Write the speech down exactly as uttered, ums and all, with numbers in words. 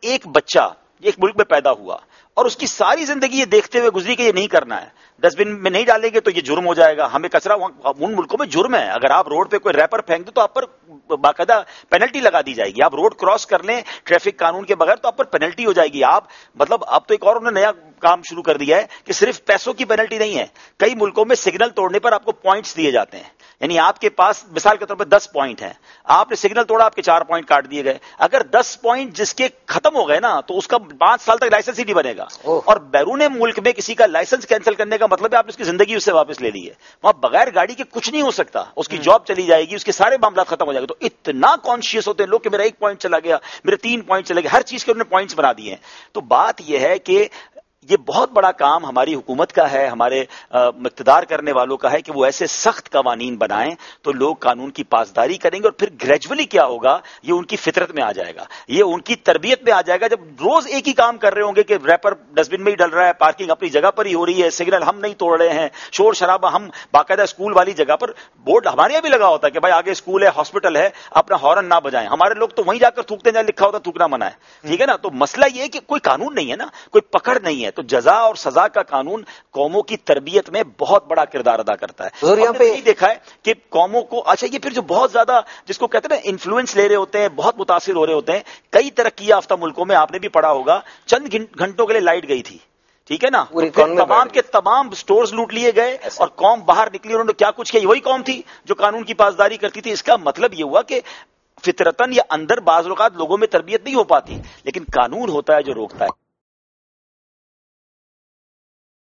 ایک بچہ ایک ملک میں پیدا ہوا اور اس کی ساری زندگی یہ دیکھتے ہوئے گزری کہ یہ نہیں کرنا ہے, ڈسٹ بن میں نہیں ڈالیں گے تو یہ جرم ہو جائے گا, ہمیں کچرا, ان ملکوں میں جرم ہے, اگر آپ روڈ پہ کوئی ریپر پھینک دو تو آپ پر باقاعدہ پینلٹی لگا دی جائے گی, آپ روڈ کراس کر لیں ٹریفک قانون کے بغیر تو آپ پر پینلٹی ہو جائے گی. آپ مطلب اب تو ایک اور انہوں نے نیا کام شروع کر دیا ہے کہ صرف پیسوں کی پینلٹی نہیں ہے, کئی ملکوں میں سگنل توڑنے پر آپ کو پوائنٹس دیے جاتے ہیں, یعنی آپ کے پاس مثال کے طور پر دس پوائنٹ ہیں, آپ نے سگنل توڑا آپ کے چار پوائنٹ کاٹ دیے گئے, اگر دس پوائنٹ جس کے ختم ہو گئے نا تو اس کا پانچ سال تک لائسنس ہی نہیں بنے گا, اور بیرون ملک میں کسی کا لائسنس کینسل کرنے کا مطلب ہے آپ نے اس کی زندگی اس سے واپس لے لی ہے, وہاں بغیر گاڑی کے کچھ نہیں ہو سکتا, اس کی جاب چلی جائے گی, اس کے سارے معاملات ختم ہو جائے گے. تو اتنا کانشیس ہوتے ہیں لوگ کہ میرا ایک پوائنٹ چلا گیا, میرے تین پوائنٹ چلے گئے, ہر چیز کے انہوں نے پوائنٹس بنا دیے ہیں. تو بات یہ ہے کہ یہ بہت بڑا کام ہماری حکومت کا ہے, ہمارے اقتدار کرنے والوں کا ہے کہ وہ ایسے سخت قوانین بنائیں تو لوگ قانون کی پاسداری کریں گے, اور پھر گریجولی کیا ہوگا, یہ ان کی فطرت میں آ جائے گا, یہ ان کی تربیت میں آ جائے گا. جب روز ایک ہی کام کر رہے ہوں گے کہ ریپر ڈسٹ بن میں ہی ڈل رہا ہے, پارکنگ اپنی جگہ پر ہی ہو رہی ہے, سگنل ہم نہیں توڑ رہے ہیں, شور شرابہ ہم باقاعدہ اسکول والی جگہ پر بورڈ ہمارے یہاں بھی لگا ہوتا ہے کہ بھائی آگے اسکول ہے, ہاسپٹل ہے, اپنا ہارن نہ بجائیں. ہمارے لوگ تو وہیں جا کر تھوکتے ہیں جہاں لکھا ہوتا تھوکنا منع ہے, ٹھیک ہے نا. تو مسئلہ یہ ہے کہ کوئی قانون نہیں ہے نا, کوئی پکڑ نہیں ہے, تو جزا اور سزا کا قانون قوموں کی تربیت میں بہت بڑا کردار ادا کرتا ہے. اور ہم نے یہ دیکھا ہے کہ قوموں کو, اچھا یہ پھر جو بہت زیادہ جس کو کہتے ہیں نا انفلوئنس لے رہے ہوتے ہیں, بہت متاثر ہو رہے ہوتے ہیں, کئی ترقی یافتہ ملکوں میں آپ نے بھی پڑھا ہوگا چند گھنٹوں کے لیے لائٹ گئی تھی, ٹھیک ہے نا, تمام کے تمام سٹورز لوٹ لیے گئے اور قوم باہر نکلی, انہوں نے کیا کچھ کیا, وہی قوم تھی جو قانون کی پاسداری کرتی تھی. اس کا مطلب یہ ہوا کہ فطرتاً یا اندر بعض اوقات لوگوں میں تربیت نہیں ہو پاتی, لیکن قانون ہوتا ہے جو روکتا ہے.